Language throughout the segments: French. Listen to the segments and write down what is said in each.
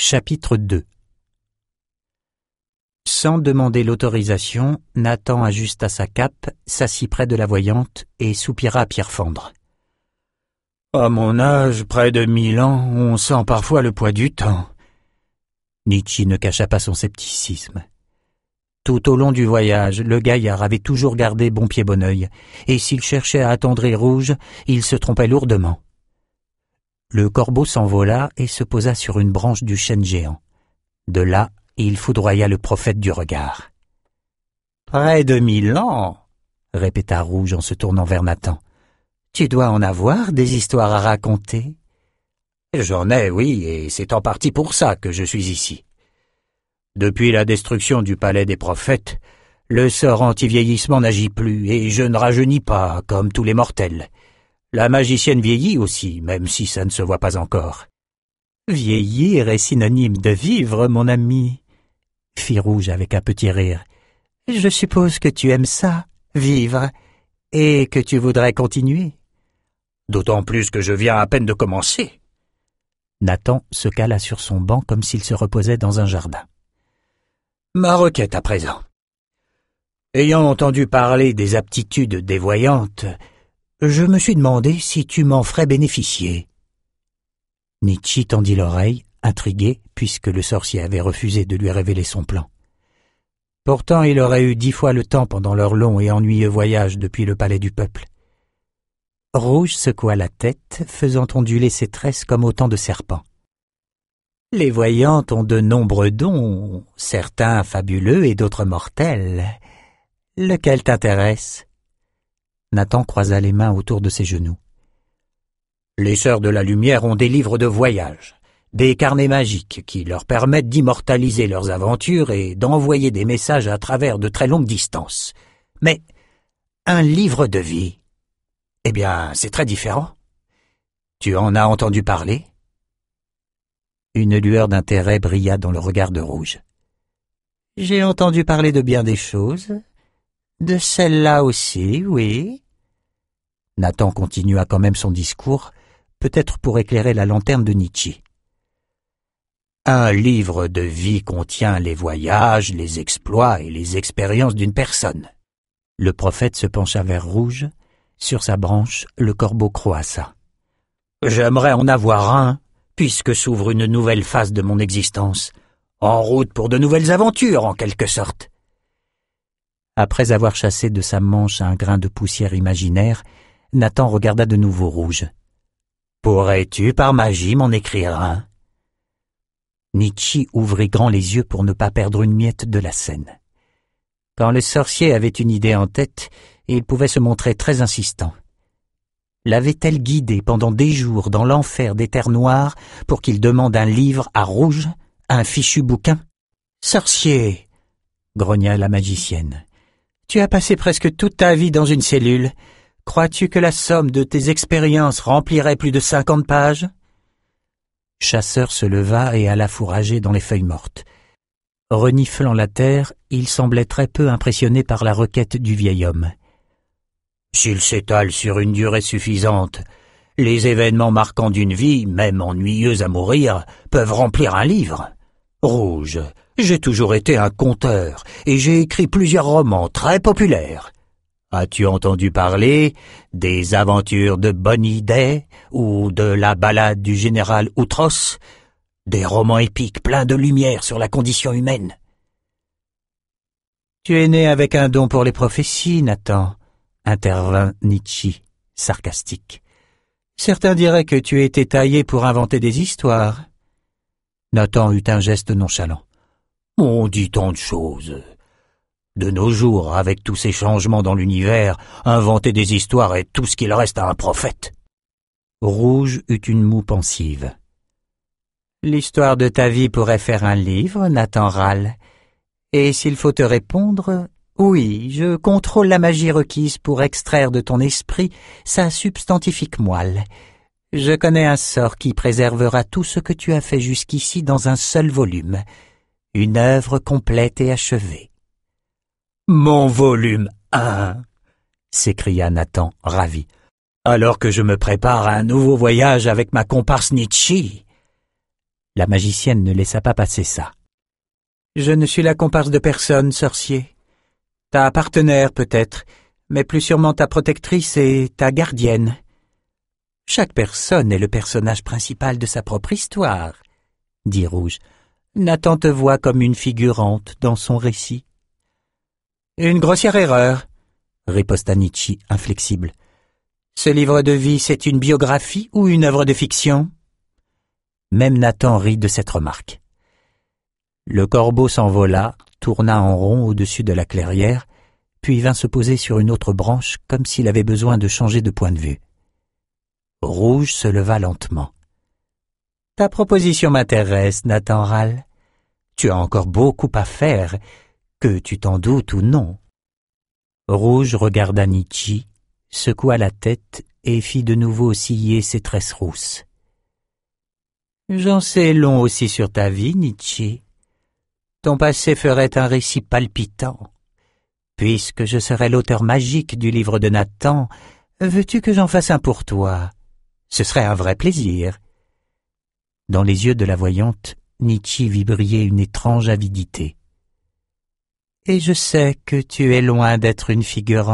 Chapitre 2. Sans demander l'autorisation, Nathan ajusta sa cape, s'assit près de la voyante et soupira à pierre fendre. « À mon âge, près de 1000 ans, on sent parfois le poids du temps. » Nietzsche ne cacha pas son scepticisme. Tout au long du voyage, le gaillard avait toujours gardé bon pied bon œil, et s'il cherchait à attendrir Rouge, il se trompait lourdement. Le corbeau s'envola et se posa sur une branche du chêne géant. De là, il foudroya le prophète du regard. « Près de 1000 ans !» répéta Rouge en se tournant vers Nathan. « Tu dois en avoir des histoires à raconter ?»« J'en ai, oui, et c'est en partie pour ça que je suis ici. Depuis la destruction du palais des prophètes, le sort anti-vieillissement n'agit plus et je ne rajeunis pas comme tous les mortels. La magicienne vieillit aussi, même si ça ne se voit pas encore. »« Vieillir est synonyme de vivre, mon ami, » fit Rouge avec un petit rire. « Je suppose que tu aimes ça, vivre, et que tu voudrais continuer. »« D'autant plus que je viens à peine de commencer. » Nathan se cala sur son banc comme s'il se reposait dans un jardin. « Ma requête à présent. Ayant entendu parler des aptitudes des voyantes, je me suis demandé si tu m'en ferais bénéficier. » Nietzsche tendit l'oreille, intrigué, puisque le sorcier avait refusé de lui révéler son plan. Pourtant, il aurait eu 10 fois le temps pendant leur long et ennuyeux voyage depuis le palais du peuple. Rouge secoua la tête, faisant onduler ses tresses comme autant de serpents. « Les voyantes ont de nombreux dons, certains fabuleux et d'autres mortels. Lequel t'intéresse ?» Nathan croisa les mains autour de ses genoux. « Les Sœurs de la Lumière ont des livres de voyage, des carnets magiques qui leur permettent d'immortaliser leurs aventures et d'envoyer des messages à travers de très longues distances. Mais un livre de vie, eh bien, c'est très différent. Tu en as entendu parler ?» Une lueur d'intérêt brilla dans le regard de Rouge. « J'ai entendu parler de bien des choses. De celle-là aussi, oui. » Nathan continua quand même son discours, peut-être pour éclairer la lanterne de Nietzsche. « Un livre de vie contient les voyages, les exploits et les expériences d'une personne. » Le prophète se pencha vers Rouge. Sur sa branche, le corbeau croassa. « J'aimerais en avoir un, puisque s'ouvre une nouvelle phase de mon existence, en route pour de nouvelles aventures, en quelque sorte. » Après avoir chassé de sa manche un grain de poussière imaginaire, Nathan regarda de nouveau Rouge. « Pourrais-tu, par magie, m'en écrire un ?» Nietzsche ouvrit grand les yeux pour ne pas perdre une miette de la scène. Quand le sorcier avait une idée en tête, il pouvait se montrer très insistant. L'avait-elle guidé pendant des jours dans l'enfer des terres noires pour qu'il demande un livre à Rouge, un fichu bouquin ? « Sorcier !» grogna la magicienne. « Tu as passé presque toute ta vie dans une cellule. Crois-tu que la somme de tes expériences remplirait plus de 50 pages ?» Chasseur se leva et alla fourrager dans les feuilles mortes. Reniflant la terre, il semblait très peu impressionné par la requête du vieil homme. « S'il s'étale sur une durée suffisante, les événements marquants d'une vie, même ennuyeuse à mourir, peuvent remplir un livre. Rouge, j'ai toujours été un conteur et j'ai écrit plusieurs romans très populaires. As-tu entendu parler des aventures de Bonnie Day ou de la ballade du général Outros, des romans épiques pleins de lumière sur la condition humaine ? » « Tu es né avec un don pour les prophéties, Nathan, » intervint Nietzsche, sarcastique. « Certains diraient que tu as été taillé pour inventer des histoires. » Nathan eut un geste nonchalant. « On dit tant de choses. De nos jours, avec tous ces changements dans l'univers, inventer des histoires est tout ce qu'il reste à un prophète. » Rouge eut une moue pensive. « L'histoire de ta vie pourrait faire un livre, Nathan râle. Et s'il faut te répondre, oui, je contrôle la magie requise pour extraire de ton esprit sa substantifique moelle. Je connais un sort qui préservera tout ce que tu as fait jusqu'ici dans un seul volume. Une œuvre complète et achevée. »« Mon volume 1 !» s'écria Nathan, ravi. « Alors que je me prépare à un nouveau voyage avec ma comparse Nietzsche. » La magicienne ne laissa pas passer ça. « Je ne suis la comparse de personne, sorcier. Ta partenaire peut-être, mais plus sûrement ta protectrice et ta gardienne. Chaque personne est le personnage principal de sa propre histoire, » dit Rouge. « Nathan te voit comme une figurante dans son récit. »« Une grossière erreur, » riposta Nietzsche, inflexible. « Ce livre de vie, c'est une biographie ou une œuvre de fiction ?» Même Nathan rit de cette remarque. Le corbeau s'envola, tourna en rond au-dessus de la clairière, puis vint se poser sur une autre branche comme s'il avait besoin de changer de point de vue. Rouge se leva lentement. « Ta proposition m'intéresse, Nathan Râle. Tu as encore beaucoup à faire, que tu t'en doutes ou non. » Rouge regarda Nietzsche, secoua la tête et fit de nouveau osciller ses tresses rousses. « J'en sais long aussi sur ta vie, Nietzsche. Ton passé ferait un récit palpitant. Puisque je serai l'auteur magique du livre de Nathan, veux-tu que j'en fasse un pour toi? Ce serait un vrai plaisir. » Dans les yeux de la voyante, Nietzsche vit briller une étrange avidité. « Et je sais que tu es loin d'être une figurante. »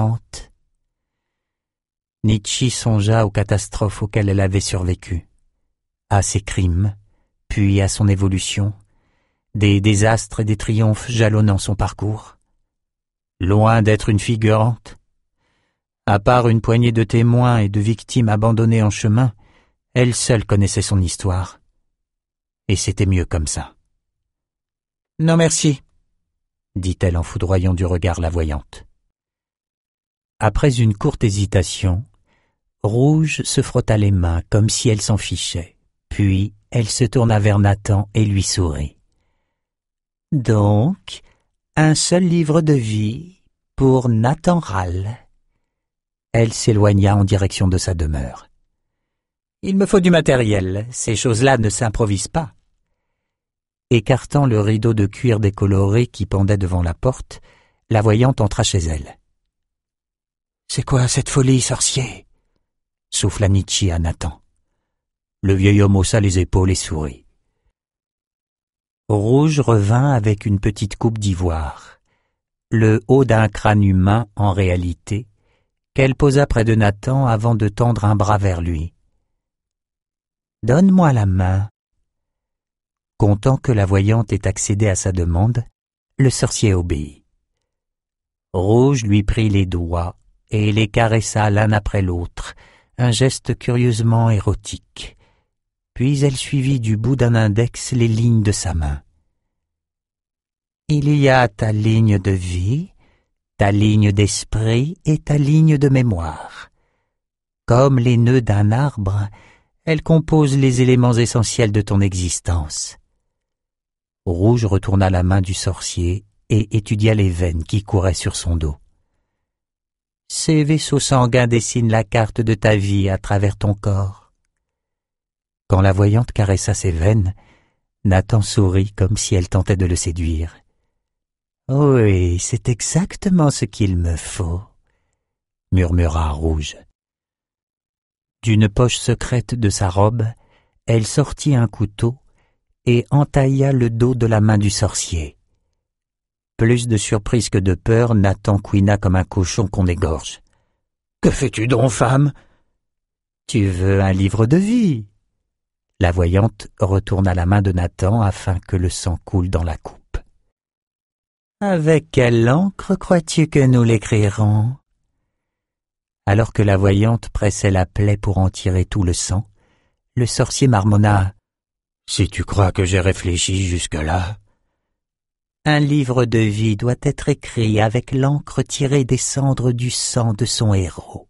Nietzsche songea aux catastrophes auxquelles elle avait survécu, à ses crimes, puis à son évolution, des désastres et des triomphes jalonnant son parcours. Loin d'être une figurante. À part une poignée de témoins et de victimes abandonnées en chemin, elle seule connaissait son histoire. Et c'était mieux comme ça. « Non merci », dit-elle en foudroyant du regard la voyante. Après une courte hésitation, Rouge se frotta les mains comme si elle s'en fichait, puis elle se tourna vers Nathan et lui sourit. « Donc, un seul livre de vie pour Nathan Râle. » Elle s'éloigna en direction de sa demeure. « Il me faut du matériel, ces choses-là ne s'improvisent pas. » Écartant le rideau de cuir décoloré qui pendait devant la porte, la voyante entra chez elle. « C'est quoi cette folie, sorcier ?» souffla Nietzsche à Nathan. Le vieil homme haussa les épaules et sourit. Rouge revint avec une petite coupe d'ivoire, le haut d'un crâne humain en réalité, qu'elle posa près de Nathan avant de tendre un bras vers lui. « Donne-moi la main. » Content que la voyante ait accédé à sa demande, le sorcier obéit. Rouge lui prit les doigts et les caressa l'un après l'autre, un geste curieusement érotique. Puis elle suivit du bout d'un index les lignes de sa main. « Il y a ta ligne de vie, ta ligne d'esprit et ta ligne de mémoire. Comme les nœuds d'un arbre, elles composent les éléments essentiels de ton existence. » Rouge retourna la main du sorcier et étudia les veines qui couraient sur son dos. « Ces vaisseaux sanguins dessinent la carte de ta vie à travers ton corps. » Quand la voyante caressa ses veines, Nathan sourit comme si elle tentait de le séduire. « Oui, c'est exactement ce qu'il me faut, » murmura Rouge. D'une poche secrète de sa robe, elle sortit un couteau et entailla le dos de la main du sorcier. Plus de surprise que de peur, Nathan couina comme un cochon qu'on égorge. « Que fais-tu donc, femme ?»« Tu veux un livre de vie ?» La voyante retourna la main de Nathan afin que le sang coule dans la coupe. « Avec quelle encre crois-tu que nous l'écrirons ?» Alors que la voyante pressait la plaie pour en tirer tout le sang, le sorcier marmonna. « Si tu crois que j'ai réfléchi jusque-là… » Un livre de vie doit être écrit avec l'encre tirée des cendres du sang de son héros.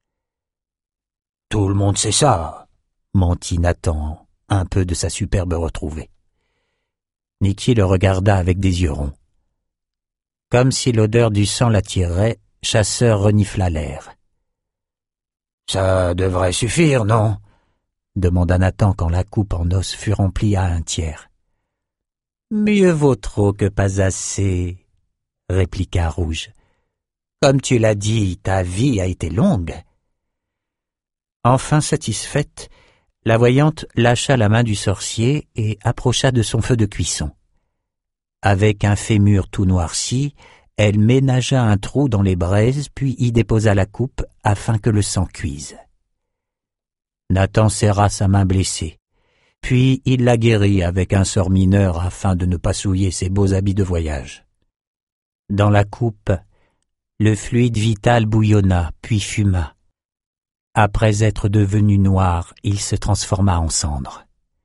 « Tout le monde sait ça !» mentit Nathan, un peu de sa superbe retrouvée. Nietzsche le regarda avec des yeux ronds. Comme si l'odeur du sang l'attirait, Chasseur renifla l'air. « Ça devrait suffire, non ?» demanda Nathan quand la coupe en os fut remplie à un tiers. « Mieux vaut trop que pas assez, » répliqua Rouge. « Comme tu l'as dit, ta vie a été longue. » Enfin satisfaite, La voyante lâcha la main du sorcier et approcha de son feu de cuisson. Avec un fémur tout noirci, elle ménagea un trou dans les braises puis y déposa la coupe afin que le sang cuise. Nathan serra sa main blessée, puis il la guérit avec un sort mineur afin de ne pas souiller ses beaux habits de voyage. Dans la coupe, le fluide vital bouillonna puis fuma. Après être devenu noir, il se transforma en cendre.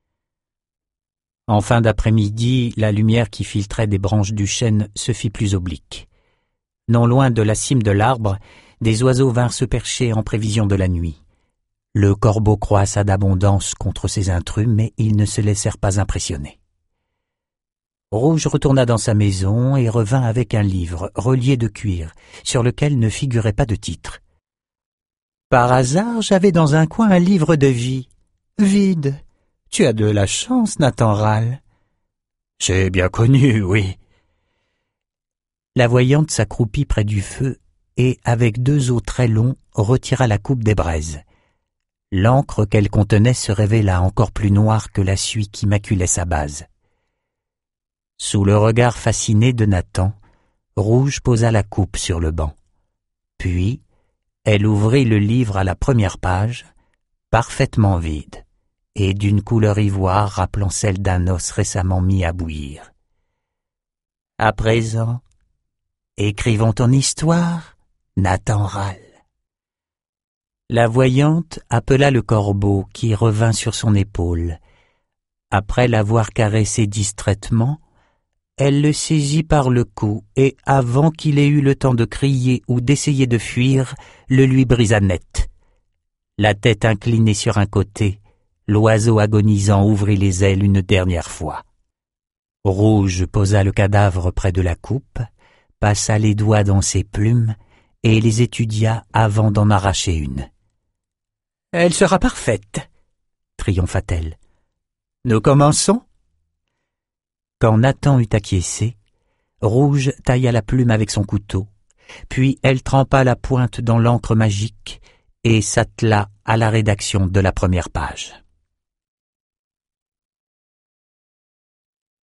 En fin d'après-midi, la lumière qui filtrait des branches du chêne se fit plus oblique. Non loin de la cime de l'arbre, des oiseaux vinrent se percher en prévision de la nuit. Le corbeau croissa d'abondance contre ces intrus, mais ils ne se laissèrent pas impressionner. Rouge retourna dans sa maison et revint avec un livre relié de cuir, sur lequel ne figurait pas de titre. « Par hasard, j'avais dans un coin un livre de vie. Vide. Tu as de la chance, Nathan râle. »« C'est bien connu, oui. » La voyante s'accroupit près du feu et, avec 2 os très longs, retira la coupe des braises. L'encre qu'elle contenait se révéla encore plus noire que la suie qui maculait sa base. Sous le regard fasciné de Nathan, Rouge posa la coupe sur le banc. Puis, elle ouvrit le livre à la première page, parfaitement vide, et d'une couleur ivoire rappelant celle d'un os récemment mis à bouillir. « À présent, écrivons ton histoire, Nathan râle. » La voyante appela le corbeau qui revint sur son épaule. Après l'avoir caressé distraitement, elle le saisit par le cou et, avant qu'il ait eu le temps de crier ou d'essayer de fuir, le lui brisa net. La tête inclinée sur un côté, l'oiseau agonisant ouvrit les ailes une dernière fois. Rouge posa le cadavre près de la coupe, passa les doigts dans ses plumes et les étudia avant d'en arracher une. « Elle sera parfaite, » triompha-t-elle. « Nous commençons ?» Quand Nathan eut acquiescé, Rouge tailla la plume avec son couteau, puis elle trempa la pointe dans l'encre magique et s'attela à la rédaction de la première page.